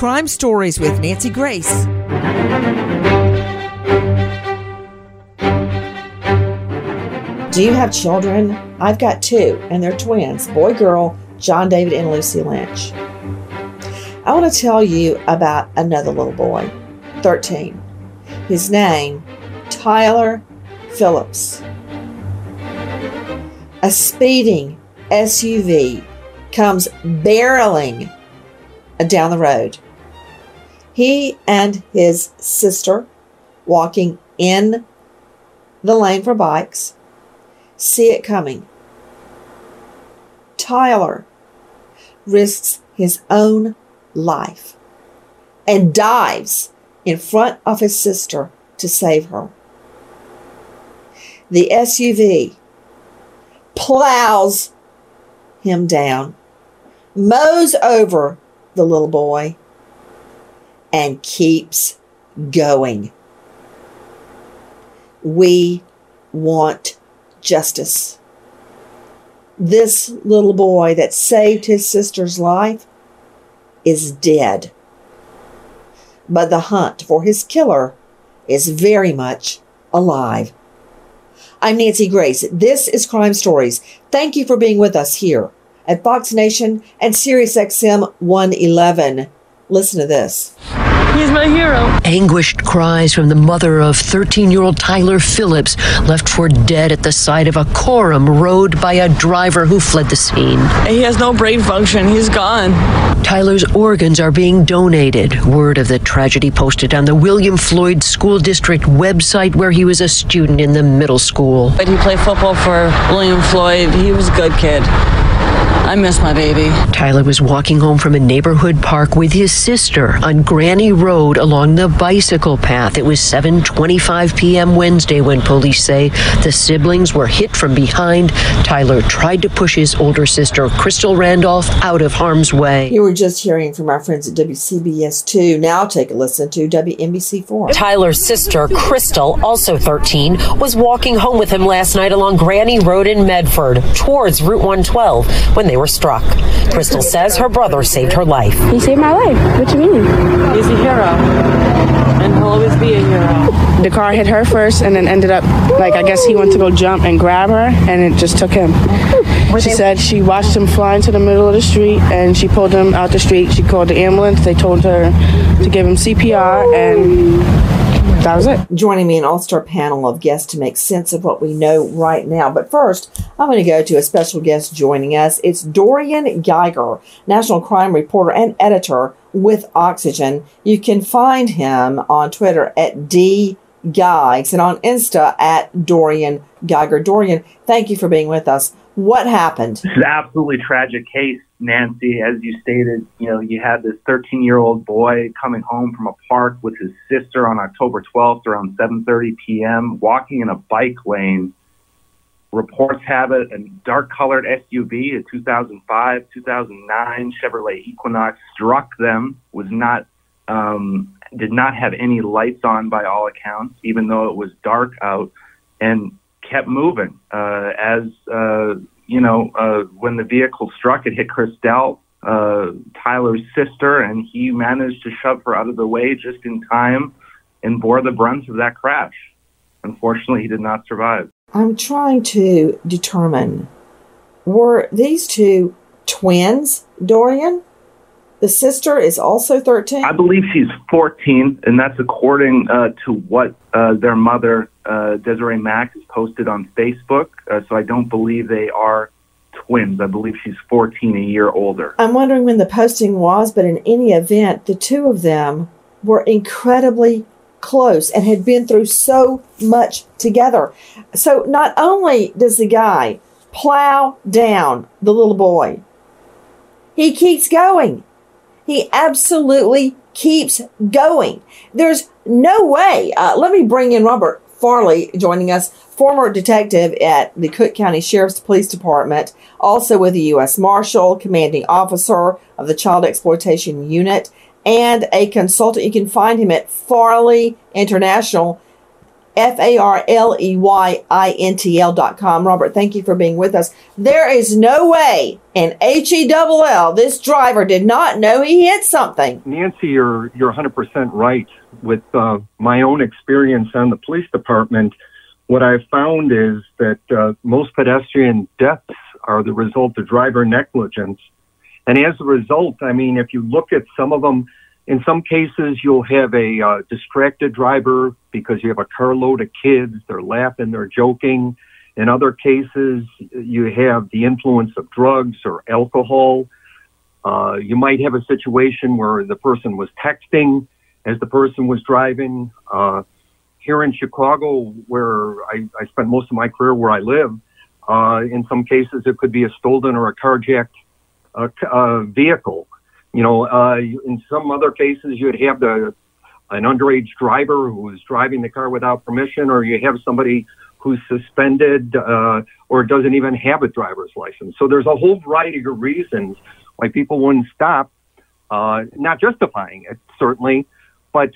Crime Stories with Nancy Grace. Do you have children? I've got 2, and they're twins, boy, girl, John David and Lucy Lynch. I want to tell you about another little boy, 13. His name, Tyler Phillips. A speeding SUV comes barreling down the road. He and his sister, walking in the lane for bikes, see it coming. Tyler risks his own life and dives in front of his sister to save her. The SUV plows him down, mows over the little boy, and keeps going. We want justice. This little boy that saved his sister's life is dead. But the hunt for his killer is very much alive. I'm Nancy Grace. This is Crime Stories. Thank you for being with us here at Fox Nation and Sirius XM 111. Listen to this. He's my hero. Anguished cries from the mother of 13-year-old Tyler Phillips, left for dead at the side of a Coram rode by a driver who fled the scene. He has no brain function. He's gone. Tyler's organs are being donated. Word of the tragedy posted on the William Floyd School District website, where he was a student in the middle school. But he played football for William Floyd. He was a good kid. I miss my baby. Tyler was walking home from a neighborhood park with his sister on Granny Road along the bicycle path. It was 7:25 p.m. Wednesday when police say the siblings were hit from behind. Tyler tried to push his older sister, Crystal Randolph, out of harm's way. You were just hearing from our friends at WCBS2. Now take a listen to WNBC4. Tyler's sister, Crystal, also 13, was walking home with him last night along Granny Road in Medford towards Route 112 when they were struck. Crystal says her brother saved her life. He saved my life. What you mean? He's a hero. And he'll always be a hero. The car hit her first and then ended up, I guess he went to go jump and grab her, and it just took him. She said she watched him fly into the middle of the street, and she pulled him out the street. She called the ambulance. They told her to give him CPR, and that was it. Joining me an all-star panel of guests to make sense of what we know right now. But first, I'm going to go to a special guest joining us. It's Dorian Geiger, national crime reporter and editor with Oxygen. You can find him on Twitter at DGeigs and on Insta at Dorian Geiger. Dorian, thank you for being with us. What happened? This is an absolutely tragic case, Nancy. As you stated, you had this 13-year-old boy coming home from a park with his sister on October 12th around 7:30 p.m., walking in a bike lane. Reports have it a dark-colored SUV, a 2005, 2009 Chevrolet Equinox, struck them, did not have any lights on by all accounts, even though it was dark out, and kept moving. When the vehicle struck, it hit Christelle, Tyler's sister, and he managed to shove her out of the way just in time and bore the brunt of that crash. Unfortunately, he did not survive. I'm trying to determine, were these two twins, Dorian? The sister is also 13? I believe she's 14, and that's according to what their mother, Desiree Mack, has posted on Facebook. So I don't believe they are twins. I believe she's 14, a year older. I'm wondering when the posting was, but in any event, the two of them were incredibly close and had been through so much together. So not only does the guy plow down the little boy, he keeps going. He absolutely keeps going. There's no way. Let me bring in Robert Farley joining us, former detective at the Cook County Sheriff's Police Department, also with the U.S. Marshal, commanding officer of the Child Exploitation Unit, and a consultant. You can find him at Farley International. FARLEYINTL.com. Robert, thank you for being with us. There is no way in HELL this driver did not know he hit something. Nancy, you're 100% right. With my own experience on the police department, what I've found is that most pedestrian deaths are the result of driver negligence. And as a result, I mean, if you look at some of them, in some cases, you'll have a distracted driver because you have a carload of kids. They're laughing, they're joking. In other cases, you have the influence of drugs or alcohol. You might have a situation where the person was texting as the person was driving. Here in Chicago, where I spent most of my career where I live, in some cases it could be a stolen or a carjacked vehicle. You know, in some other cases you'd have an underage driver who is driving the car without permission, or you have somebody who's suspended or doesn't even have a driver's license. So there's a whole variety of reasons why people wouldn't stop, not justifying it, certainly, but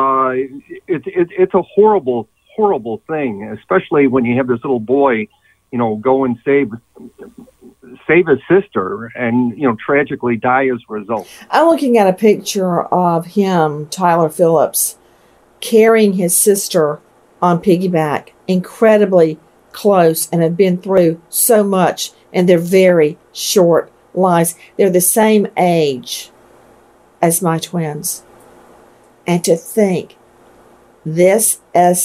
it's a horrible, horrible thing, especially when you have this little boy, you know, go and save his sister and, you know, tragically die as a result. I'm looking at a picture of him, Tyler Phillips, carrying his sister on piggyback, incredibly close, and have been through so much in their very short lives. They're the same age as my twins. And to think this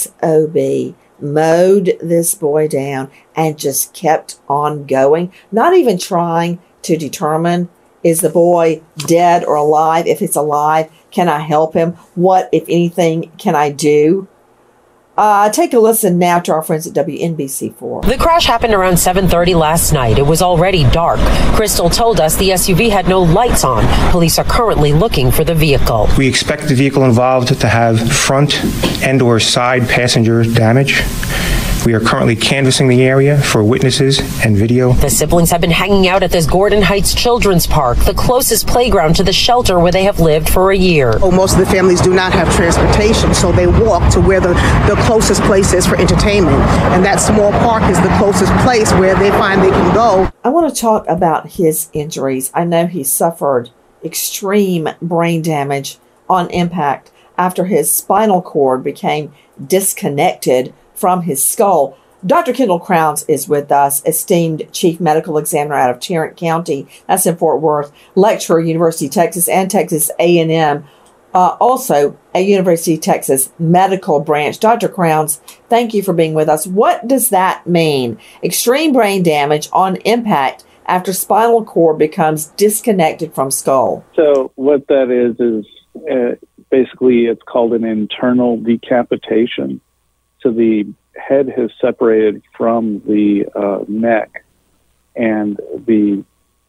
SOB mowed this boy down and just kept on going, not even trying to determine, is the boy dead or alive? If it's alive, can I help him? What, if anything, can I do? Take a listen now to our friends at WNBC4. The crash happened around 7:30 last night. It was already dark. Crystal told us the SUV had no lights on. Police are currently looking for the vehicle. We expect the vehicle involved to have front and or side passenger damage. We are currently canvassing the area for witnesses and video. The siblings have been hanging out at this Gordon Heights Children's Park, the closest playground to the shelter where they have lived for a year. Most of the families do not have transportation, so they walk to where the closest place is for entertainment. And that small park is the closest place where they find they can go. I want to talk about his injuries. I know he suffered extreme brain damage on impact after his spinal cord became disconnected from his skull. Dr. Kendall Crowns is with us, esteemed chief medical examiner out of Tarrant County, that's in Fort Worth, lecturer, University of Texas and Texas A&M, also a University of Texas medical branch. Dr. Crowns, thank you for being with us. What does that mean? Extreme brain damage on impact after spinal cord becomes disconnected from skull. So what that is basically it's called an internal decapitation. So the head has separated from the neck, and the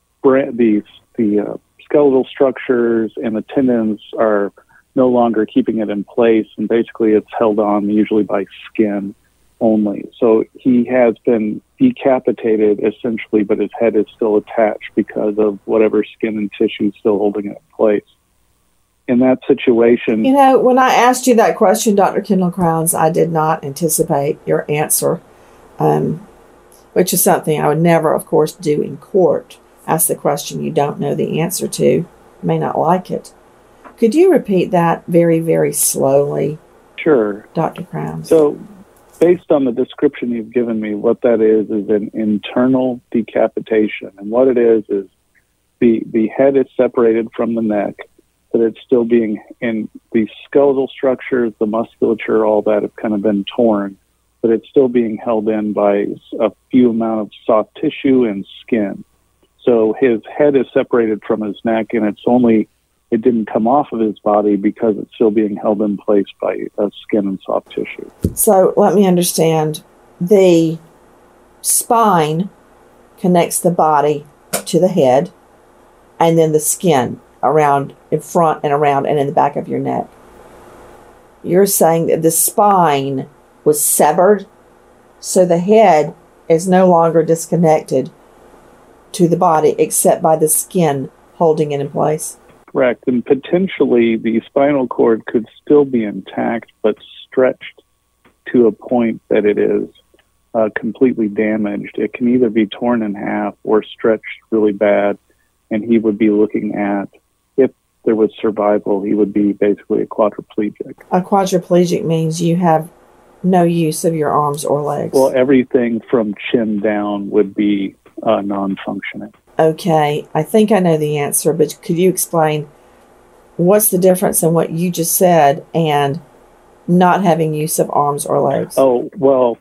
skeletal structures and the tendons are no longer keeping it in place, and basically it's held on usually by skin only. So he has been decapitated essentially, but his head is still attached because of whatever skin and tissue is still holding it in place. In that situation, you know, when I asked you that question, Dr. Kendall Crowns, I did not anticipate your answer, which is something I would never, of course, do in court. Ask the question you don't know the answer to, you may not like it. Could you repeat that very, very slowly? Sure. Dr. Crowns. So, based on the description you've given me, what that is an internal decapitation. And what it is the head is separated from the neck, but it's still being in the skeletal structures, the musculature, all that have kind of been torn, but it's still being held in by a few amount of soft tissue and skin. So his head is separated from his neck, and it didn't come off of his body because it's still being held in place by skin and soft tissue. So let me understand. The spine connects the body to the head, and then the skin around in front and around and in the back of your neck. You're saying that the spine was severed, so the head is no longer disconnected to the body except by the skin holding it in place? Correct. And potentially the spinal cord could still be intact but stretched to a point that it is completely damaged. It can either be torn in half or stretched really bad, and he would be looking at, if there was survival, he would be basically a quadriplegic. A quadriplegic means you have no use of your arms or legs. Well, everything from chin down would be non-functioning. Okay, I think I know the answer, but could you explain what's the difference in what you just said and not having use of arms or legs? Oh, well,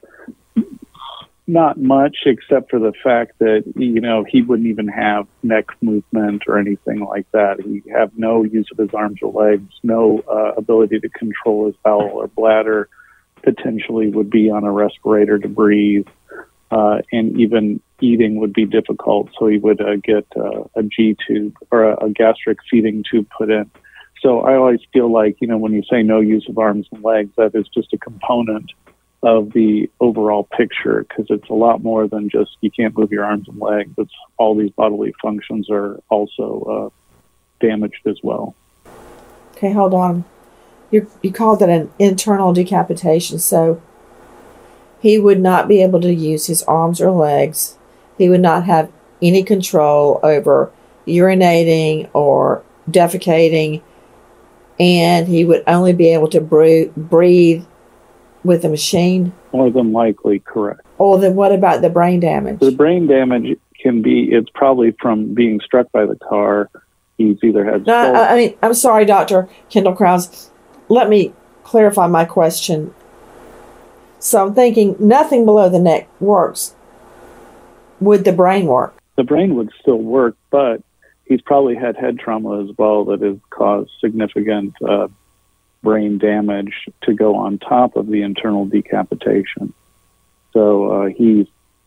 not much, except for the fact that, he wouldn't even have neck movement or anything like that. He'd have no use of his arms or legs, no ability to control his bowel or bladder, potentially would be on a respirator to breathe, and even eating would be difficult, so he would get a G-tube or a gastric feeding tube put in. So I always feel like, when you say no use of arms and legs, that is just a component of the overall picture, because it's a lot more than just you can't move your arms and legs. It's all these bodily functions are also damaged as well. Okay, hold on. You called it an internal decapitation, so he would not be able to use his arms or legs. He would not have any control over urinating or defecating, and he would only be able to breathe with a machine? More than likely, correct. Oh, then what about the brain damage? The brain damage it's probably from being struck by the car. He's either had... No, I'm sorry, Dr. Kendall Krause. Let me clarify my question. So I'm thinking nothing below the neck works. Would the brain work? The brain would still work, but he's probably had head trauma as well that has caused significant brain damage to go on top of the internal decapitation. So he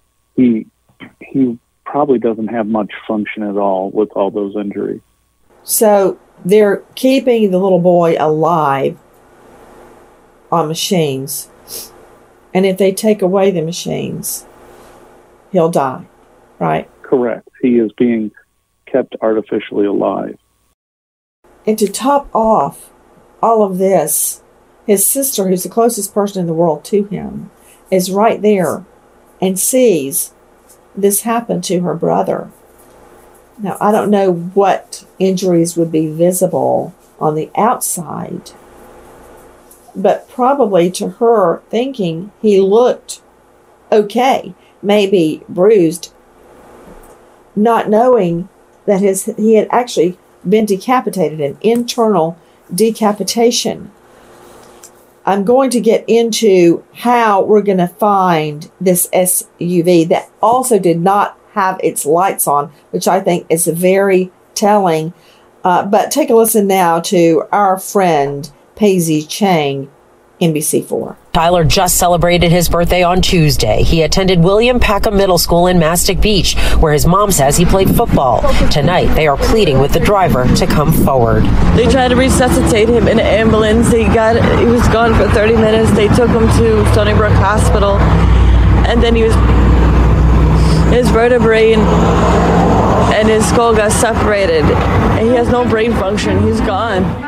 probably doesn't have much function at all with all those injuries. So they're keeping the little boy alive on machines, and if they take away the machines, he'll die, right? Correct. He is being kept artificially alive. And to top off all of this, his sister, who's the closest person in the world to him, is right there and sees this happen to her brother. Now, I don't know what injuries would be visible on the outside, but probably to her thinking he looked okay, maybe bruised, not knowing that he had actually been decapitated, an internal decapitation. I'm going to get into how we're going to find this SUV that also did not have its lights on, which I think is very telling. But take a listen now to our friend Paisley Chang, NBC4. Tyler just celebrated his birthday on Tuesday. He attended William Packham Middle School in Mastic Beach, where his mom says he played football. Tonight, they are pleading with the driver to come forward. They tried to resuscitate him in an ambulance. He was gone for 30 minutes. They took him to Stony Brook Hospital, and then his vertebrae and his skull got separated, and he has no brain function. He's gone.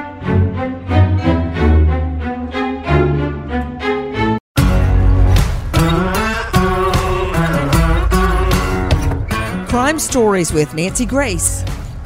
Crime Stories with Nancy Grace.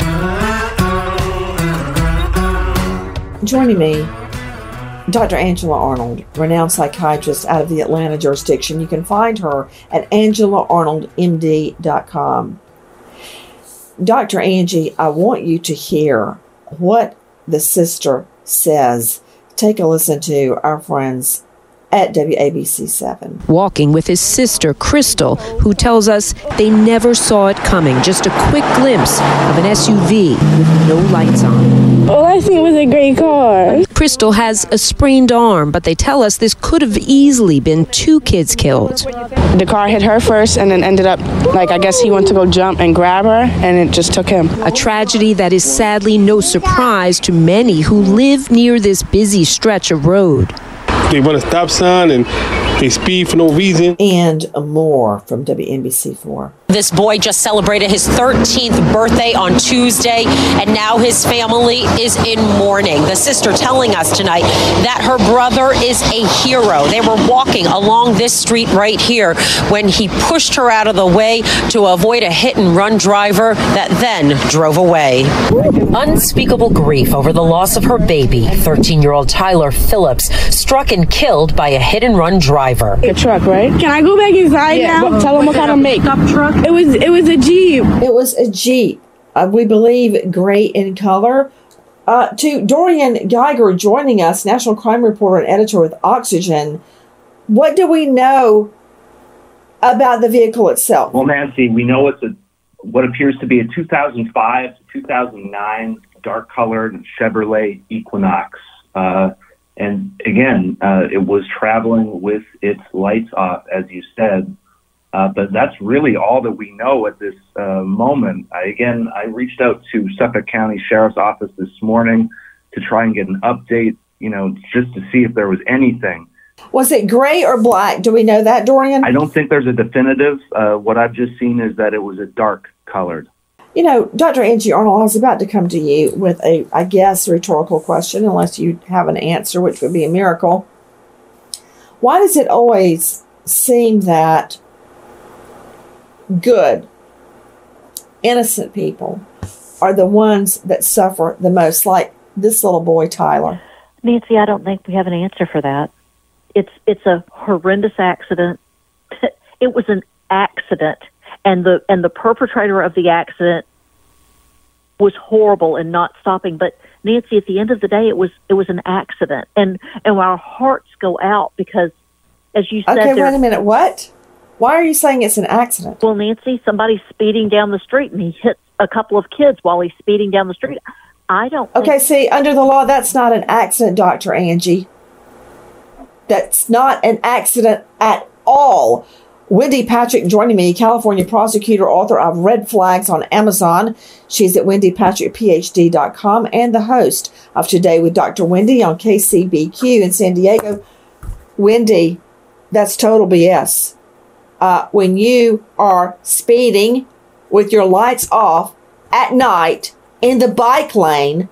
Joining me, Dr. Angela Arnold, renowned psychiatrist out of the Atlanta jurisdiction. You can find her at AngelaArnoldMD.com. Dr. Angie, I want you to hear what the sister says. Take a listen to our friends at WABC7. Walking with his sister, Crystal, who tells us they never saw it coming. Just a quick glimpse of an SUV with no lights on. All I think was a great car. Crystal has a sprained arm, but they tell us this could have easily been 2 kids killed. The car hit her first and then ended up, I guess he went to go jump and grab her, and it just took him. A tragedy that is sadly no surprise to many who live near this busy stretch of road. They run a stop sign and they speed for no reason. And more from WNBC4. This boy just celebrated his 13th birthday on Tuesday, and now his family is in mourning. The sister telling us tonight that her brother is a hero. They were walking along this street right here when he pushed her out of the way to avoid a hit-and-run driver that then drove away. Unspeakable grief over the loss of her baby, 13-year-old Tyler Phillips, struck and killed by a hit-and-run driver. A truck, right? Can I go back inside now? Tell them what kind of make. Truck? It was a Jeep. It was a Jeep. We believe gray in color. To Dorian Geiger joining us, national crime reporter and editor with Oxygen. What do we know about the vehicle itself? Well, Nancy, we know it's what appears to be a 2005 to 2009 dark-colored Chevrolet Equinox. And again, it was traveling with its lights off, as you said. But that's really all that we know at this moment. I reached out to Suffolk County Sheriff's Office this morning to try and get an update, just to see if there was anything. Was it gray or black? Do we know that, Dorian? I don't think there's a definitive. What I've just seen is that it was a dark colored. Dr. Angie Arnold, I was about to come to you with a, I guess, rhetorical question, unless you have an answer, which would be a miracle. Why does it always seem that good, innocent people are the ones that suffer the most, like this little boy, Tyler? Nancy, I don't think we have an answer for that. It's a horrendous accident. It was an accident, and the perpetrator of the accident was horrible in not stopping. But Nancy, at the end of the day, it was an accident, and our hearts go out because, as you said, okay, wait a minute, what? Why are you saying it's an accident? Well, Nancy, somebody's speeding down the street, and he hits a couple of kids while he's speeding down the street. I don't. Okay, see, under the law, that's not an accident, Dr. Angie. That's not an accident at all. Wendy Patrick joining me, California prosecutor, author of Red Flags on Amazon. She's at wendypatrickphd.com and the host of Today with Dr. Wendy on KCBQ in San Diego. Wendy, that's total BS. When you are speeding with your lights off at night in the bike lane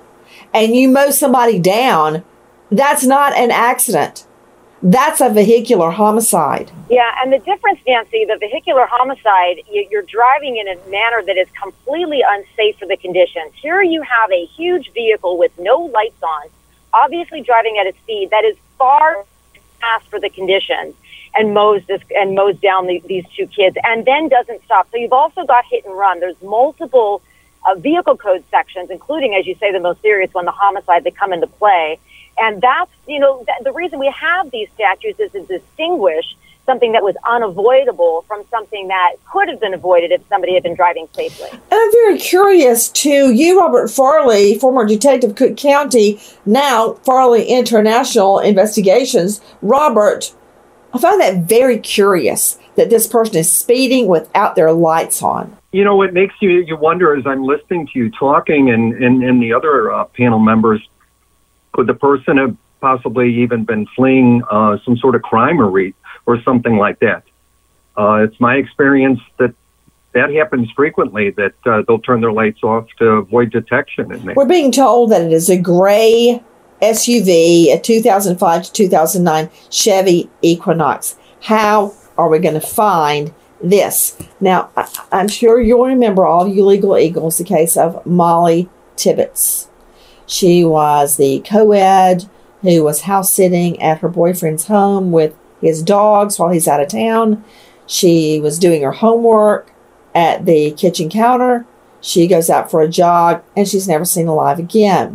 and you mow somebody down, that's not an accident. That's a vehicular homicide. Yeah, and the difference, Nancy, the vehicular homicide, you're driving in a manner that is completely unsafe for the conditions. Here you have a huge vehicle with no lights on, obviously driving at a speed that is far fast for the conditions, and mows down these two kids, and then doesn't stop. So you've also got hit and run. There's multiple vehicle code sections, including, as you say, the most serious one, the homicide, that come into play. And that's, the reason we have these statutes is to distinguish something that was unavoidable from something that could have been avoided if somebody had been driving safely. And I'm very curious to you, Robert Farley, former detective, Cook County, now Farley International Investigations. Robert, I find that very curious that this person is speeding without their lights on. It makes you wonder as I'm listening to you talking and the other panel members, could the person have possibly even been fleeing some sort of crime or something like that? It's my experience that happens frequently, that they'll turn their lights off to avoid detection. We're being told that it is a gray SUV, a 2005 to 2009 Chevy Equinox. How are we going to find this? Now, I'm sure you'll remember, all you legal eagles, the case of Molly Tibbetts. She was the co-ed who was house sitting at her boyfriend's home with his dogs while he's out of town. She was doing her homework at the kitchen counter. She goes out for a jog, and she's never seen alive again.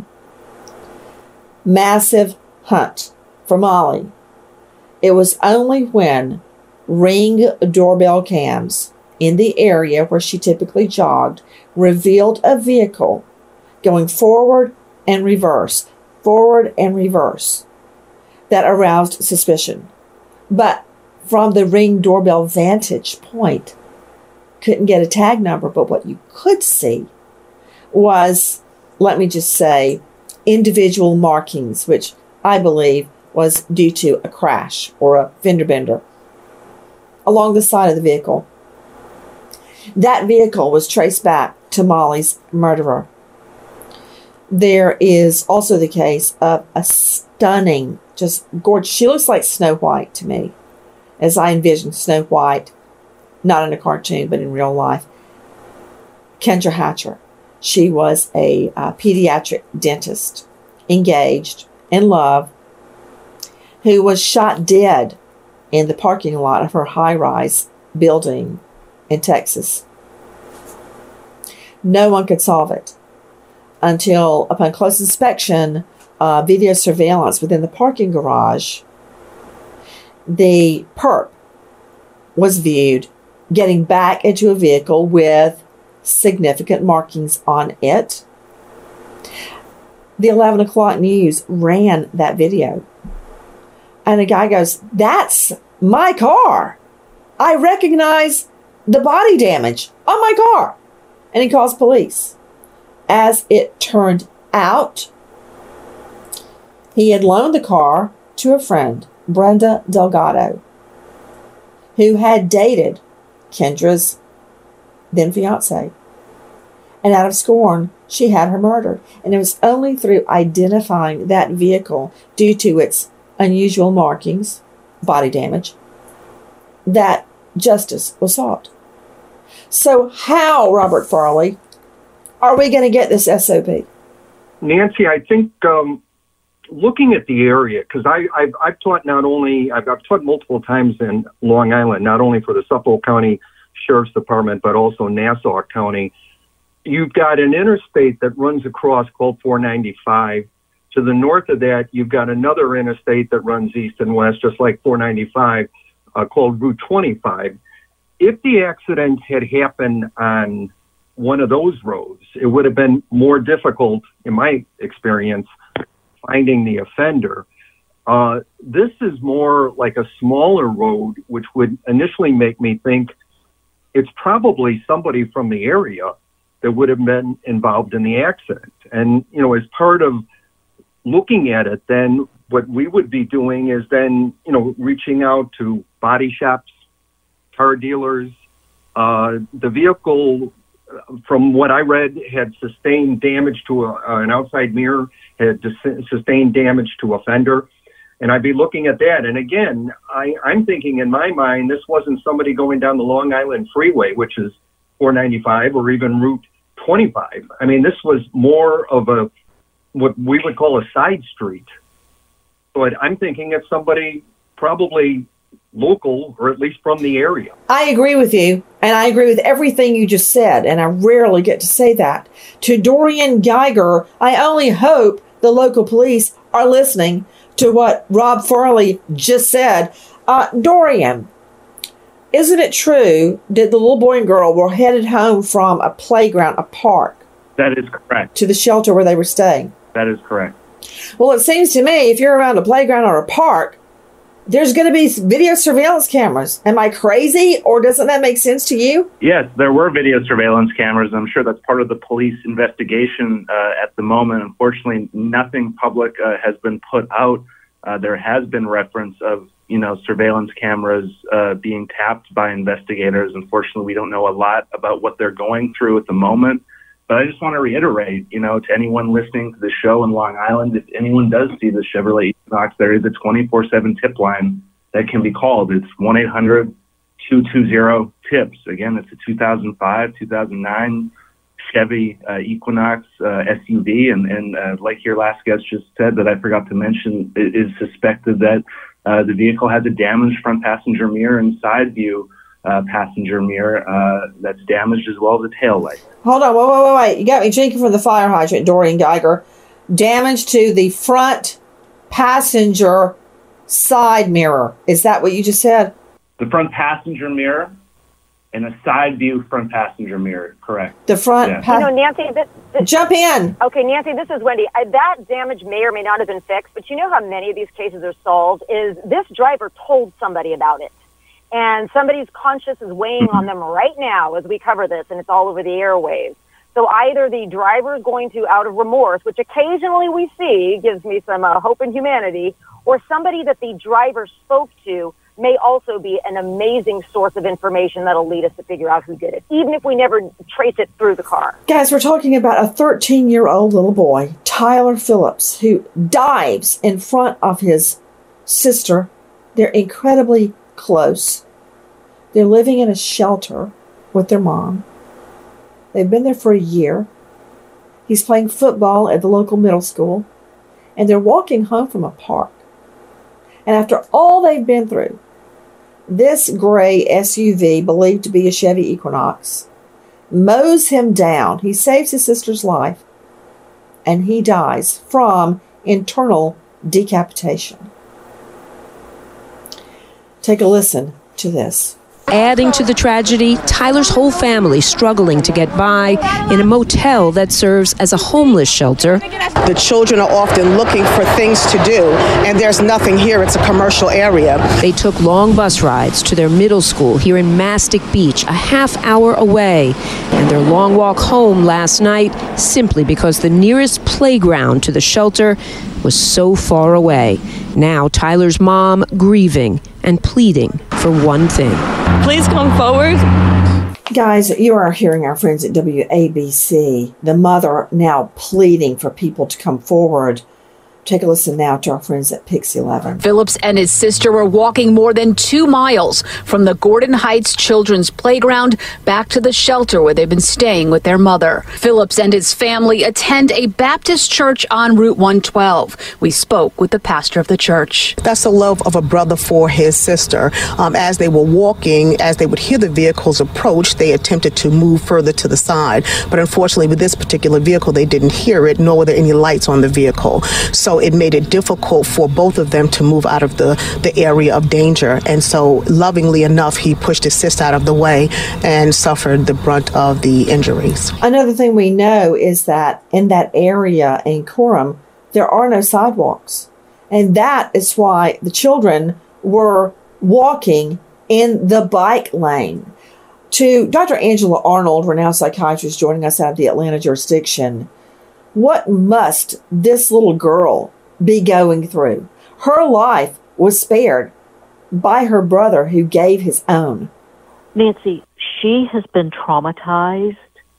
Massive hunt for Molly. It was only when Ring doorbell cams in the area where she typically jogged revealed a vehicle going forward and reverse, that aroused suspicion. But from the Ring doorbell vantage point, couldn't get a tag number, but what you could see was, let me just say, individual markings, which I believe was due to a crash or a fender bender along the side of the vehicle. That vehicle was traced back to Molly's murderer. There is also the case of a stunning, just gorgeous, she looks like Snow White to me, as I envision Snow White, not in a cartoon, but in real life. Kendra Hatcher. She was a pediatric dentist, engaged, in love, who was shot dead in the parking lot of her high-rise building in Texas. No one could solve it until, upon close inspection, video surveillance within the parking garage, the perp was viewed getting back into a vehicle with significant markings on it. The 11 o'clock news ran that video. And a guy goes, "That's my car. I recognize the body damage on my car." And he calls police. As it turned out, he had loaned the car to a friend, Brenda Delgado, who had dated Kendra's then fiance. And out of scorn, she had her murdered. And it was only through identifying that vehicle due to its unusual markings, body damage, that justice was sought. So how, Robert Farley, are we going to get this SOP? Nancy, I think looking at the area, because I've taught I've taught multiple times in Long Island, not only for the Suffolk County Sheriff's Department, but also Nassau County. You've got an interstate that runs across called 495. To the north of that, you've got another interstate that runs east and west, just like 495, called Route 25. If the accident had happened on one of those roads, it would have been more difficult, in my experience, finding the offender. This is more like a smaller road, which would initially make me think it's probably somebody from the area that would have been involved in the accident. And, as part of looking at it, then what we would be doing is then, reaching out to body shops, car dealers. The vehicle, from what I read, had sustained damage to an outside mirror, had sustained damage to a fender. And I'd be looking at that. And again, I'm thinking in my mind, this wasn't somebody going down the Long Island Freeway, which is 495 or even Route 25. I mean, this was more of what we would call a side street. But I'm thinking it's somebody probably local or at least from the area. I agree with you, and I agree with everything you just said, and I rarely get to say that. To Dorian Geiger, I only hope the local police are listening to what Rob Farley just said. Dorian, isn't it true that the little boy and girl were headed home from a playground, a park? That is correct. To the shelter where they were staying? That is correct. Well, it seems to me if you're around a playground or a park, there's going to be video surveillance cameras. Am I crazy, or doesn't that make sense to you? Yes, there were video surveillance cameras. I'm sure that's part of the police investigation at the moment. Unfortunately, nothing public has been put out. There has been reference of, surveillance cameras being tapped by investigators. Unfortunately, we don't know a lot about what they're going through at the moment. But I just want to reiterate, to anyone listening to the show in Long Island, if anyone does see the Chevrolet Equinox, there is a 24/7 tip line that can be called. It's 1-800-220-TIPS. Again, it's a 2005, 2009 Chevy Equinox SUV. And like your last guest just said that I forgot to mention, it is suspected that the vehicle has a damaged front passenger mirror and side view passenger mirror that's damaged, as well as a tail light. Hold on, wait. You got me drinking from the fire hydrant, Dorian Geiger. Damage to the front passenger side mirror. Is that what you just said? The front passenger mirror and a side view front passenger mirror, correct. The front Nancy, jump in. Okay, Nancy, this is Wendy. That damage may or may not have been fixed, but you know how many of these cases are solved is this driver told somebody about it. And somebody's conscience is weighing on them right now as we cover this, and it's all over the airwaves. So either the driver is going to, out of remorse, which occasionally we see, gives me some hope in humanity, or somebody that the driver spoke to may also be an amazing source of information that'll lead us to figure out who did it, even if we never trace it through the car. Guys, we're talking about a 13-year-old little boy, Tyler Phillips, who dives in front of his sister. They're incredibly close. They're living in a shelter with their mom. They've been there for a year. He's playing football at the local middle school, and they're walking home from a park. And after all they've been through, this gray SUV, believed to be a Chevy Equinox, mows him down. He saves his sister's life, and he dies from internal decapitation. Take a listen to this. Adding to the tragedy, Tyler's whole family struggling to get by in a motel that serves as a homeless shelter. The children are often looking for things to do, and there's nothing here. It's a commercial area. They took long bus rides to their middle school here in Mastic Beach, a half-hour away, and their long walk home last night simply because the nearest playground to the shelter was so far away. Now Tyler's mom grieving and pleading for one thing. Please come forward. Guys, you are hearing our friends at WABC. The mother now pleading for people to come forward. Take a listen now to our friends at Pix 11. Phillips and his sister were walking more than 2 miles from the Gordon Heights Children's Playground back to the shelter where they've been staying with their mother. Phillips and his family attend a Baptist church on Route 112. We spoke with the pastor of the church. That's the love of a brother for his sister. As they were walking, as they would hear the vehicles approach, they attempted to move further to the side. But unfortunately, with this particular vehicle, they didn't hear it, nor were there any lights on the vehicle. So it made it difficult for both of them to move out of the area of danger. And so, lovingly enough, he pushed his sister out of the way and suffered the brunt of the injuries. Another thing we know is that in that area in Coram, there are no sidewalks. And that is why the children were walking in the bike lane. To Dr. Angela Arnold, renowned psychiatrist joining us out of the Atlanta jurisdiction, what must this little girl be going through? Her life was spared by her brother who gave his own. Nancy, she has been traumatized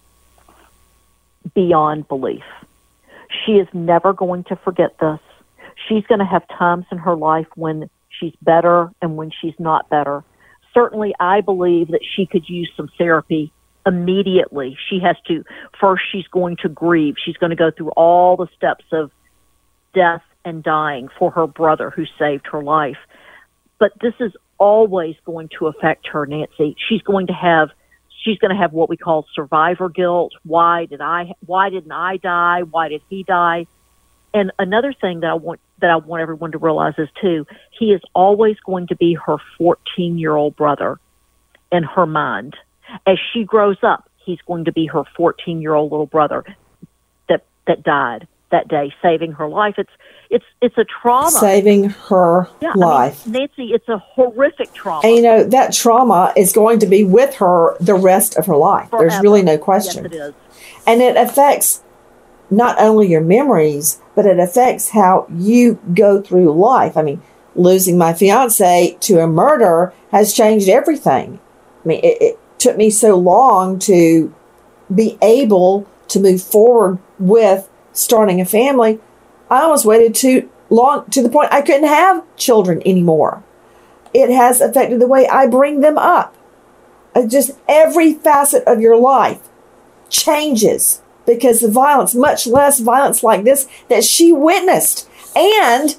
beyond belief. She is never going to forget this. She's going to have times in her life when she's better and when she's not better. Certainly, I believe that she could use some therapy immediately. She has to, first she's going to grieve. She's going to go through all the steps of death and dying for her brother who saved her life. But this is always going to affect her, Nancy. She's going to have what we call survivor guilt. Why didn't I die? Why did he die? And another thing that I want everyone to realize is too, he is always going to be her 14-year-old brother in her mind. As she grows up, he's going to be her 14-year-old little brother that died that day, saving her life. It's a trauma. Saving her life. I mean, Nancy, it's a horrific trauma. And that trauma is going to be with her the rest of her life. Forever. There's really no question. Yes, it is. And it affects not only your memories, but it affects how you go through life. I mean, losing my fiance to a murder has changed everything. I mean, it took me so long to be able to move forward with starting a family. I almost waited too long to the point I couldn't have children anymore. It has affected the way I bring them up. Just every facet of your life changes because of violence, much less violence like this that she witnessed. And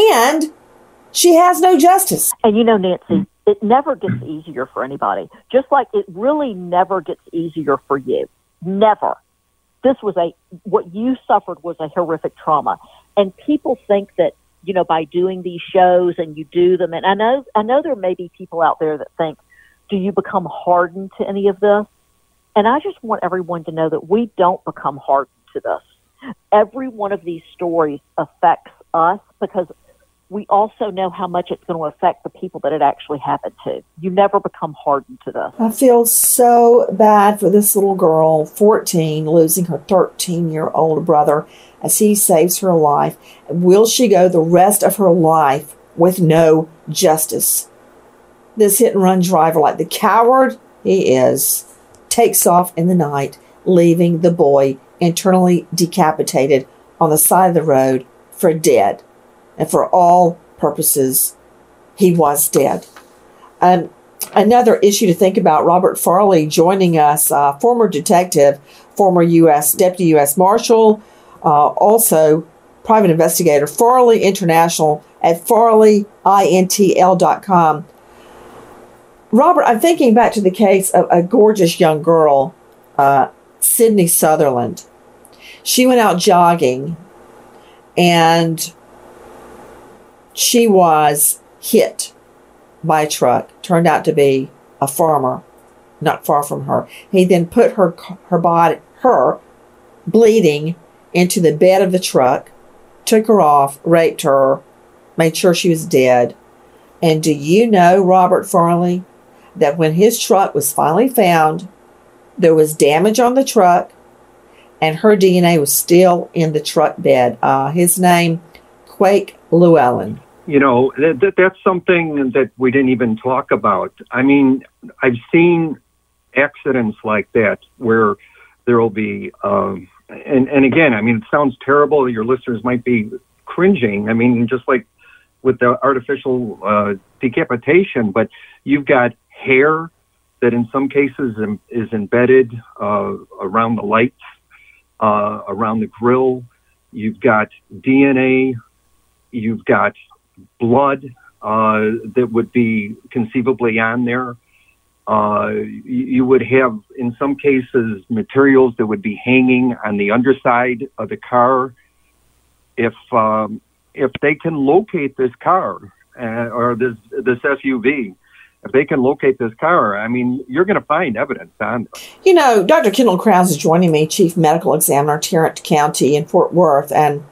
she has no justice. And you know, Nancy, it never gets easier for anybody. Just like it really never gets easier for you. Never. What you suffered was a horrific trauma. And people think that, you know, by doing these shows and you do them, and I know there may be people out there that think, do you become hardened to any of this? And I just want everyone to know that we don't become hardened to this. Every one of these stories affects us because we also know how much it's going to affect the people that it actually happened to. You never become hardened to this. I feel so bad for this little girl, 14, losing her 13-year-old brother as he saves her life. Will she go the rest of her life with no justice? this hit and run driver, like the coward he is, takes off in the night, leaving the boy internally decapitated on the side of the road for dead. And for all purposes, he was dead. Another issue to think about, Robert Farley joining us, former detective, former Deputy U.S. Marshal, also private investigator, Farley International at farleyintl.com. Robert, I'm thinking back to the case of a gorgeous young girl, Sydney Sutherland. She went out jogging and she was hit by a truck. Turned out to be a farmer not far from her. He then put her body, bleeding, into the bed of the truck, took her off, raped her, made sure she was dead. And do you know, Robert Farley, that when his truck was finally found, there was damage on the truck and her DNA was still in the truck bed? His name, Quake Llewellyn. You know, that's something that we didn't even talk about. I mean, I've seen accidents like that where there will be, and again, I mean, it sounds terrible. Your listeners might be cringing. I mean, just like with the artificial decapitation, but you've got hair that in some cases is embedded around the lights, around the grill. You've got DNA. You've got blood that would be conceivably on there. You would have, in some cases, materials that would be hanging on the underside of the car. If they can locate this car or this SUV, if they can locate this car, I mean, you're going to find evidence on there. You know, Dr. Kendall Crowns is joining me, Chief Medical Examiner, Tarrant County in Fort Worth, and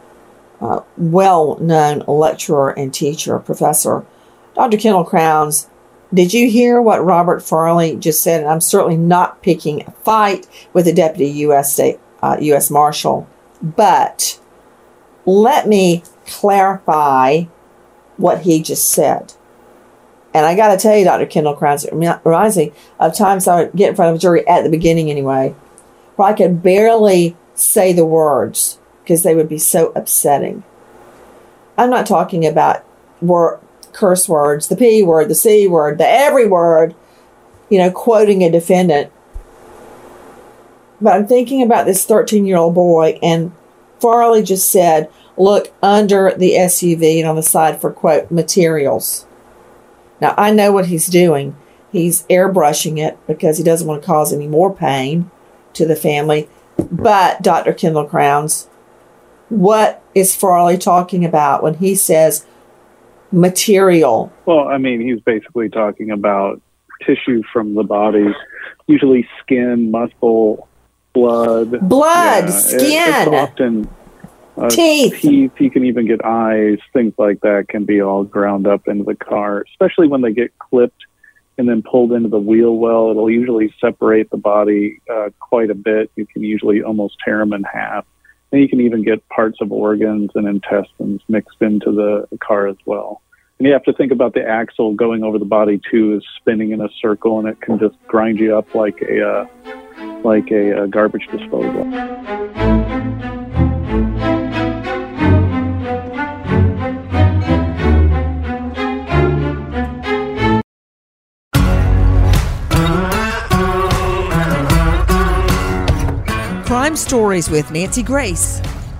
well-known lecturer and teacher, professor. Dr. Kendall Crowns, did you hear what Robert Farley just said? And I'm certainly not picking a fight with the Deputy U.S. Marshal, but let me clarify what he just said. And I got to tell you, Dr. Kendall Crowns, it reminds me of times I would get in front of a jury, at the beginning anyway, where I could barely say the words because they would be so upsetting. I'm not talking about curse words, the P word, the C word, the every word, you know, quoting a defendant. But I'm thinking about this 13-year-old boy, and Farley just said, look under the SUV and on the side for, quote, materials. Now, I know what he's doing. He's airbrushing it because he doesn't want to cause any more pain to the family. But, Dr. Kendall Crowns, what is Farley talking about when he says material? Well, I mean, he's basically talking about tissue from the body, usually skin, muscle, blood. Skin. It's often teeth. You can even get eyes, things like that can be all ground up into the car, especially when they get clipped and then pulled into the wheel well. It'll usually separate the body quite a bit. You can usually almost tear them in half. And you can even get parts of organs and intestines mixed into the car as well. And you have to think about the axle going over the body too, is spinning in a circle, and it can just grind you up like a garbage disposal. Crime Stories with Nancy Grace.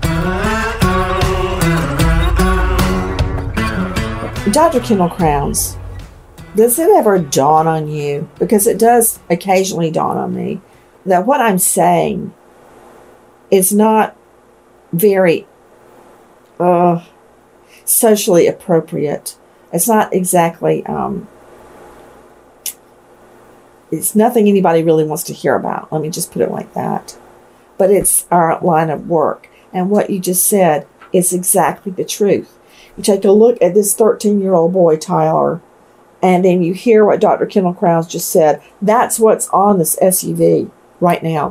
Dr. Kendall Crowns, does it ever dawn on you, because it does occasionally dawn on me, that what I'm saying is not very socially appropriate? It's not exactly, it's nothing anybody really wants to hear about. Let me just put it like that. But it's our line of work. And what you just said is exactly the truth. You take a look at this 13-year-old boy, Tyler, and then you hear what Dr. Kendall Crowns just said. That's what's on this SUV right now.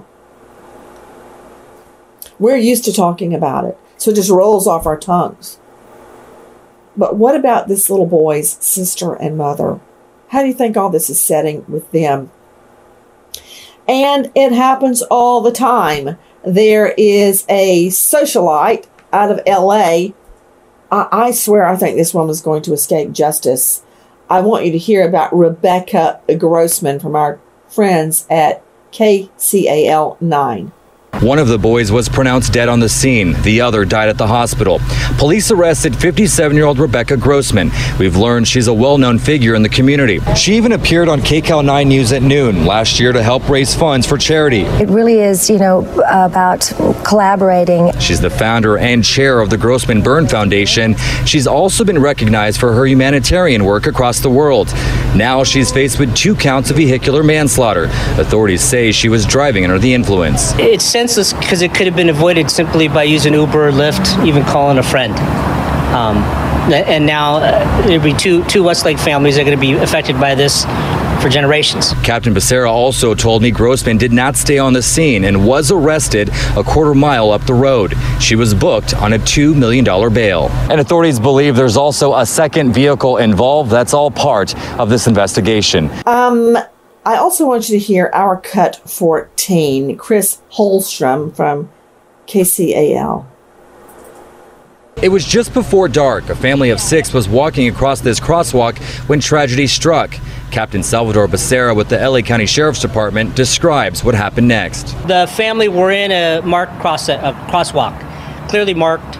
We're used to talking about it, so it just rolls off our tongues. But what about this little boy's sister and mother? How do you think all this is setting with them? And it happens all the time. There is a socialite out of L.A. I swear I think this one was going to escape justice. I want you to hear about Rebecca Grossman from our friends at KCAL 9. One of the boys was pronounced dead on the scene. The other died at the hospital. Police arrested 57-year-old Rebecca Grossman. We've learned she's a well-known figure in the community. She even appeared on KCAL 9 News at noon last year to help raise funds for charity. It really is, about collaborating. She's the founder and chair of the Grossman Burn Foundation. She's also been recognized for her humanitarian work across the world. Now she's faced with 2 counts of vehicular manslaughter. Authorities say she was driving under the influence. It's senseless because it could have been avoided simply by using Uber or Lyft, even calling a friend. And now there'll be two Westlake families that are going to be affected by this for generations. Captain Becerra also told me Grossman did not stay on the scene and was arrested a quarter mile up the road. She was booked on a $2 million bail. And authorities believe there's also a second vehicle involved. That's all part of this investigation. I also want you to hear our Cut 14, Chris Holstrom from KCAL. It was just before dark. A family of 6 was walking across this crosswalk when tragedy struck. Captain Salvador Becerra with the LA County Sheriff's Department describes what happened next. The family were in a marked crosswalk, clearly marked.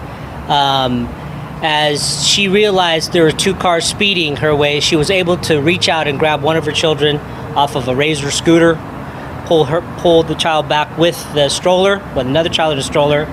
As she realized there were 2 cars speeding her way, she was able to reach out and grab one of her children off of a Razor scooter, pull the child back with the stroller, with another child in a stroller,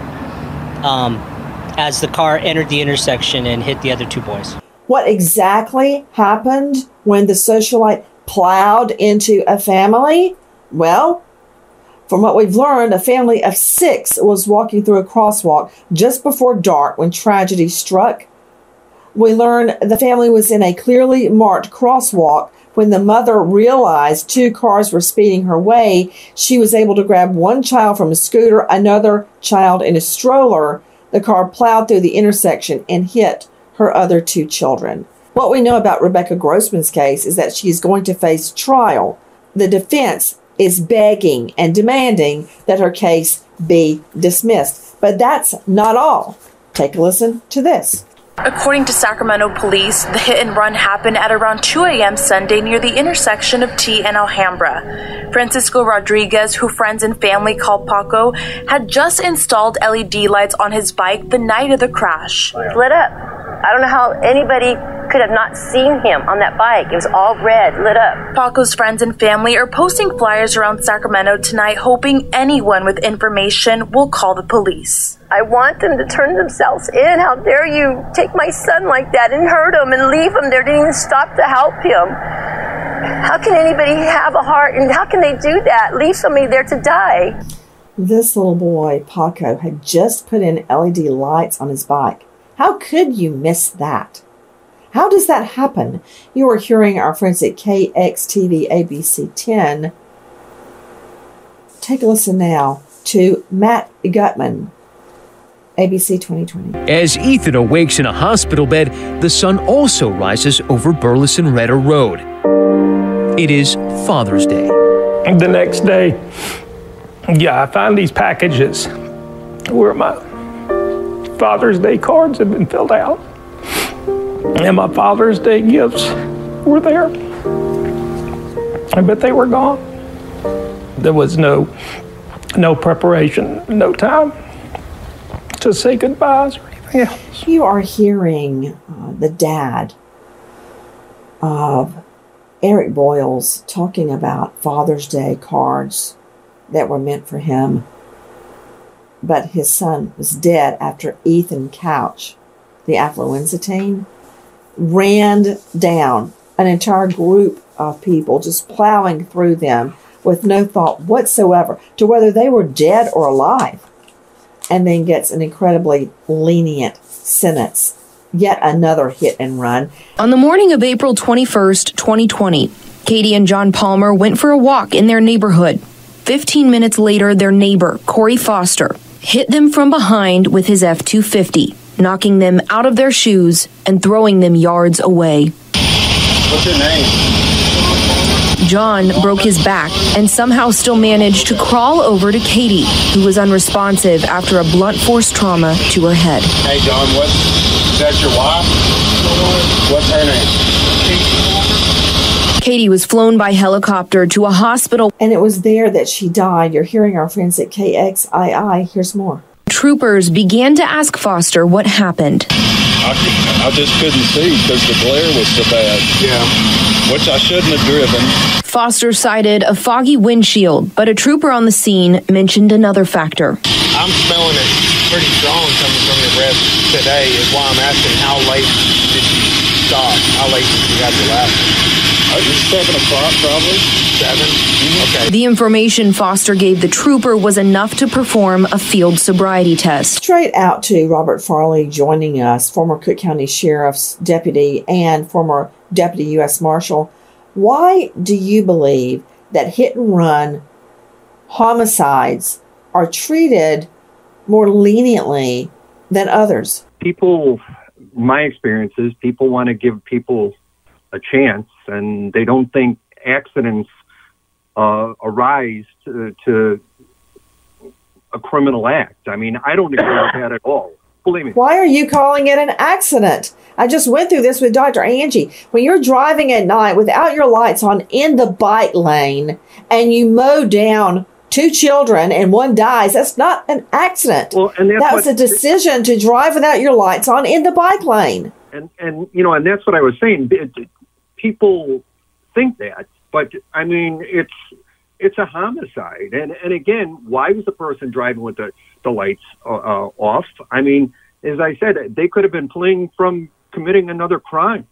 as the car entered the intersection and hit the other 2 boys. What exactly happened when the socialite plowed into a family? Well, from what we've learned, a family of 6 was walking through a crosswalk just before dark when tragedy struck. We learned the family was in a clearly marked crosswalk. When the mother realized 2 cars were speeding her way, she was able to grab one child from a scooter, another child in a stroller. The car plowed through the intersection and hit her other 2 children. What we know about Rebecca Grossman's case is that she is going to face trial. The defense is begging and demanding that her case be dismissed. But that's not all. Take a listen to this. According to Sacramento police, the hit and run happened at around 2 a.m. Sunday near the intersection of T and Alhambra. Francisco Rodriguez, who friends and family call Paco, had just installed LED lights on his bike the night of the crash. Lit up. I don't know how anybody could have not seen him on that bike. It was all red, lit up. Paco's friends and family are posting flyers around Sacramento tonight, hoping anyone with information will call the police. I want them to turn themselves in. How dare you take my son like that and hurt him and leave him there? Didn't even stop to help him. How can anybody have a heart, and how can they do that? Leave somebody there to die. This little boy, Paco, had just put in LED lights on his bike. How could you miss that? How does that happen? You are hearing our friends at KXTV ABC 10. Take a listen now to Matt Gutman, ABC 2020. As Ethan awakes in a hospital bed, the sun also rises over Burleson Redder Road. It is Father's Day. The next day, I find these packages where my Father's Day cards had been filled out. And my Father's Day gifts were there. But they were gone. There was no preparation, no time to say goodbyes or anything else. You are hearing the dad of Eric Boyles talking about Father's Day cards that were meant for him. But his son was dead after Ethan Couch, the affluenza teen, ran down an entire group of people, just plowing through them with no thought whatsoever to whether they were dead or alive, and then gets an incredibly lenient sentence. Yet another hit and run. On the morning of April 21st, 2020, Katie and John Palmer went for a walk in their neighborhood. 15 minutes later, their neighbor, Corey Foster, hit them from behind with his F-250, knocking them out of their shoes and throwing them yards away. What's your name? John broke his back and somehow still managed to crawl over to Katie, who was unresponsive after a blunt force trauma to her head. Hey, John, is that your wife? What's her name? Katie was flown by helicopter to a hospital. And it was there that she died. You're hearing our friends at KXII. Here's more. Troopers began to ask Foster what happened. I just couldn't see because the glare was so bad. Yeah. Which I shouldn't have driven. Foster cited a foggy windshield, but a trooper on the scene mentioned another factor. I'm smelling it pretty strong coming from your breath today is why I'm asking how late did you stop? How late did you have your last one? It's 7 o'clock probably. 7? Okay. The information Foster gave the trooper was enough to perform a field sobriety test. Straight out to Robert Farley joining us, former Cook County Sheriff's deputy and former Deputy U.S. Marshal. Why do you believe that hit and run homicides are treated more leniently than others? People, my experience is people want to give people a chance, and they don't think accidents arise to a criminal act. I mean, I don't agree with that at all. Believe me. Why are you calling it an accident? I just went through this with Dr. Angie. When you're driving at night without your lights on in the bike lane and you mow down 2 children and one dies, that's not an accident. Well, and that was a decision to drive without your lights on in the bike lane. And you know, and that's what I was saying. People think that, but I mean, it's a homicide. And again, why was the person driving with the lights off? I mean, as I said, they could have been fleeing from committing another crime.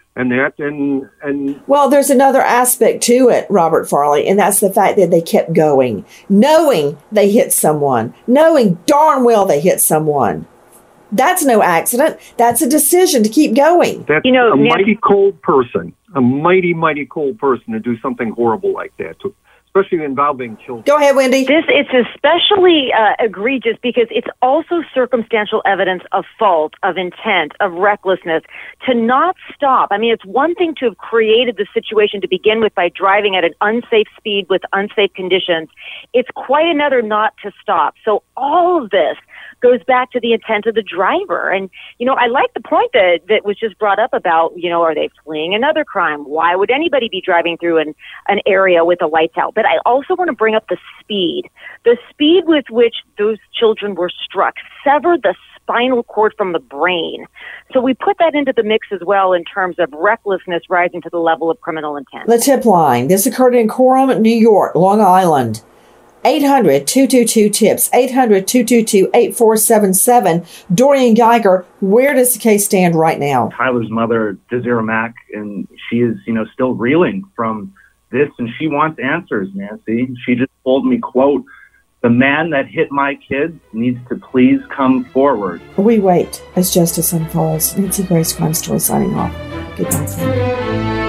And well, there's another aspect to it, Robert Farley, and that's the fact that they kept going, knowing they hit someone, knowing darn well they hit someone. That's no accident. That's a decision to keep going. That's a mighty cold person, a mighty, mighty cold person to do something horrible like that, especially involving children. Go ahead, Wendy. It's especially egregious because it's also circumstantial evidence of fault, of intent, of recklessness. To not stop. I mean, it's one thing to have created the situation to begin with by driving at an unsafe speed with unsafe conditions. It's quite another not to stop. So all of this goes back to the intent of the driver. And, you know, I like the point that was just brought up about, you know, are they fleeing another crime? Why would anybody be driving through an area with the lights out? But I also want to bring up the speed with which those children were struck, severed the spinal cord from the brain. So we put that into the mix as well in terms of recklessness rising to the level of criminal intent. The tip line. This occurred in Coram, New York, Long Island. 800-222-TIPS, 800-222-8477. Dorian Geiger, where does the case stand right now? Tyler's mother, Desiree Mack, and she is, you know, still reeling from this, and she wants answers, Nancy. She just told me, quote, "The man that hit my kids needs to please come forward." We wait as justice unfolds. Nancy Grace, Crime Story, signing off. Goodbye.